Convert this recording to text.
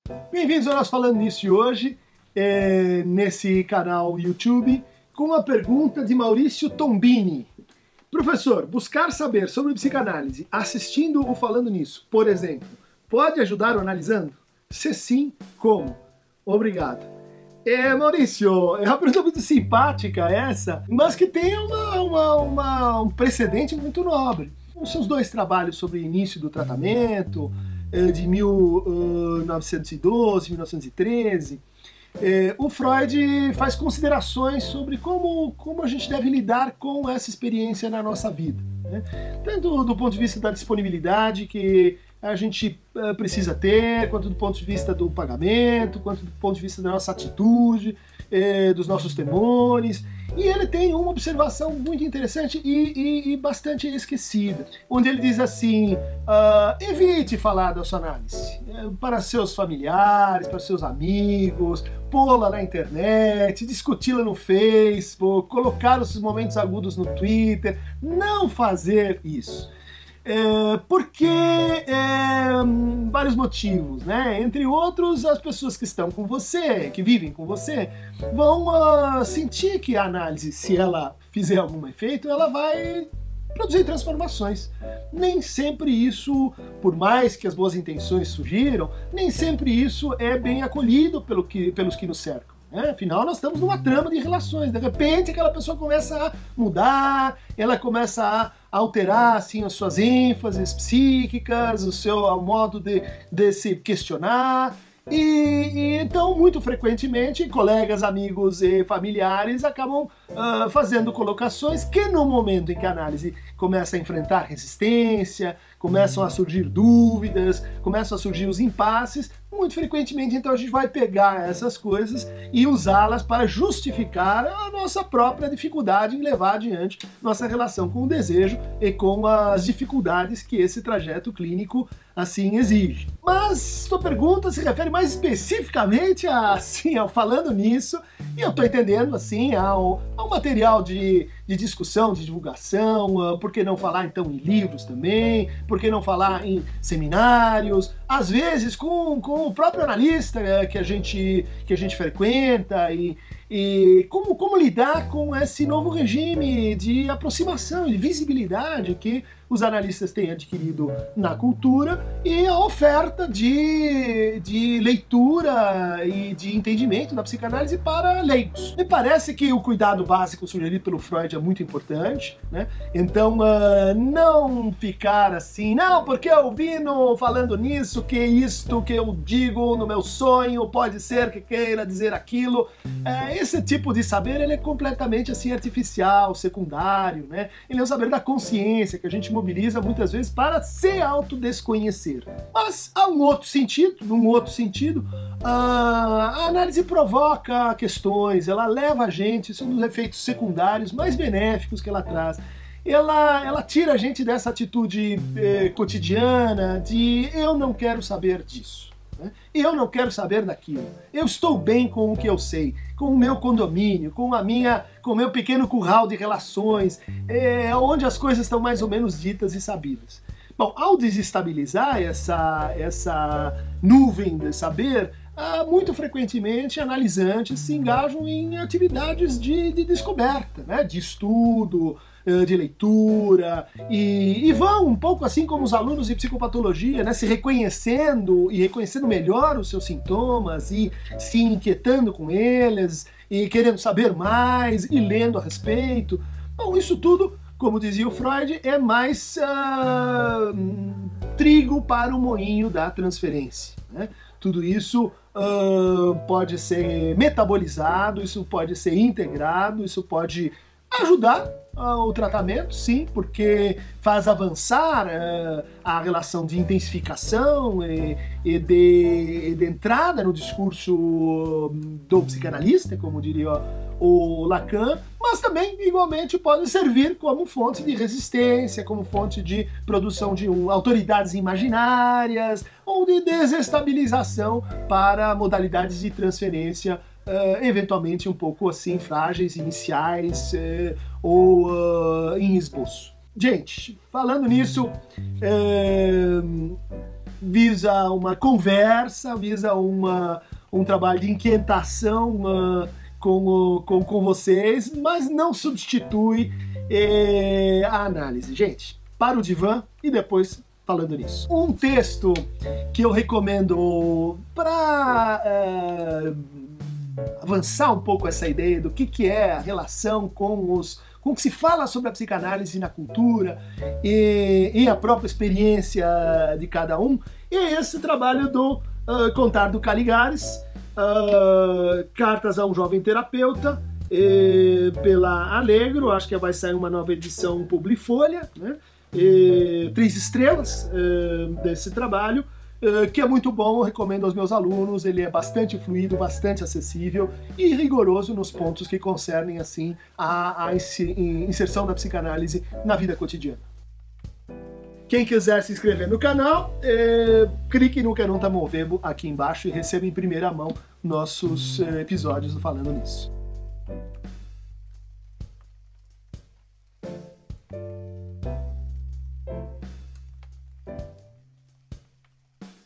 Bem-vindos ao nosso Falando Nisso de hoje, nesse canal YouTube, com a pergunta de Maurício Tombini. Professor, buscar saber sobre psicanálise assistindo o Falando Nisso, por exemplo, pode ajudar o analisando? Se sim, como? Obrigado. Maurício, é uma pergunta muito simpática essa, mas que tem um precedente muito nobre. São os dois trabalhos sobre o início do tratamento, de 1912, 1913, o Freud faz considerações sobre como a gente deve lidar com essa experiência na nossa vida, né? Tanto do ponto de vista da disponibilidade que a gente precisa ter, quanto do ponto de vista do pagamento, quanto do ponto de vista da nossa atitude, dos nossos temores. E ele tem uma observação muito interessante e bastante esquecida, onde ele diz assim, evite falar da sua análise para seus familiares, para seus amigos, pô-la na internet, discuti-la no Facebook, colocar os momentos agudos no Twitter, não fazer isso. Porque vários motivos, né? Entre outros, as pessoas que estão com você, que vivem com você, vão sentir que a análise, se ela fizer algum efeito, ela vai produzir transformações. Nem sempre isso, por mais que as boas intenções surgiram, nem sempre isso é bem acolhido pelos que nos cercam. Afinal, nós estamos numa trama de relações. De repente, aquela pessoa começa a mudar, ela começa a alterar assim, as suas ênfases psíquicas, o modo de se questionar. E então, muito frequentemente, colegas, amigos e familiares acabam fazendo colocações que, no momento em que a análise começa a enfrentar resistência, começam a surgir dúvidas, começam a surgir os impasses, muito frequentemente, então, a gente vai pegar essas coisas e usá-las para justificar a nossa própria dificuldade em levar adiante nossa relação com o desejo e com as dificuldades que esse trajeto clínico assim exige. Mas sua pergunta se refere mais especificamente ao Falando Nisso, e eu estou entendendo assim ao material de discussão, de divulgação, por que não falar então em livros também, por que não falar em seminários, às vezes com o próprio analista que a gente frequenta, e como lidar com esse novo regime de aproximação e de visibilidade que os analistas têm adquirido na cultura e a oferta de leitura e de entendimento da psicanálise para leigos. Me parece que o cuidado básico sugerido pelo Freud é muito importante, né? Então, não ficar assim, não, porque eu vi Falando Nisso que isto que eu digo no meu sonho pode ser que queira dizer aquilo. Esse tipo de saber ele é completamente assim artificial, secundário, né? Ele é um saber da consciência que a gente mobiliza muitas vezes para se autodesconhecer. Mas há num outro sentido, a análise provoca questões, ela leva a gente, isso é um dos efeitos secundários mais benéficos que ela traz. Ela tira a gente dessa atitude cotidiana de eu não quero saber disso. Eu não quero saber daquilo. Eu estou bem com o que eu sei, com o meu condomínio, com o meu pequeno curral de relações, onde as coisas estão mais ou menos ditas e sabidas. Bom, ao desestabilizar essa nuvem de saber, muito frequentemente analisantes se engajam em atividades de descoberta, né? De estudo, de leitura, e vão um pouco assim como os alunos de psicopatologia, né, se reconhecendo e reconhecendo melhor os seus sintomas e se inquietando com eles e querendo saber mais e lendo a respeito. Bom, isso tudo, como dizia o Freud, é mais trigo para o moinho da transferência, né? Tudo isso pode ser metabolizado, isso pode ser integrado, isso pode ajudar o tratamento, sim, porque faz avançar a relação de intensificação e de entrada no discurso do psicanalista, como diria o Lacan, mas também, igualmente, pode servir como fonte de resistência, como fonte de produção de autoridades imaginárias ou de desestabilização para modalidades de transferência eventualmente um pouco assim frágeis, iniciais ou em esboço. Gente, falando nisso, visa uma conversa, visa um trabalho de inquietação com vocês, mas não substitui a análise. Gente, para o divã e depois falando nisso. Um texto que eu recomendo para avançar um pouco essa ideia do que é a relação com o que se fala sobre a psicanálise na cultura e a própria experiência de cada um, é esse trabalho do Contardo Caligares, Cartas a um Jovem Terapeuta, pela Allegro. Acho que vai sair uma nova edição Publifolha, né? 3 estrelas desse trabalho, que é muito bom, eu recomendo aos meus alunos. Ele é bastante fluido, bastante acessível e rigoroso nos pontos que concernem assim a inserção da psicanálise na vida cotidiana. Quem quiser se inscrever no canal, clique no Quero Tá Movendo aqui embaixo e receba em primeira mão nossos episódios do Falando Nisso.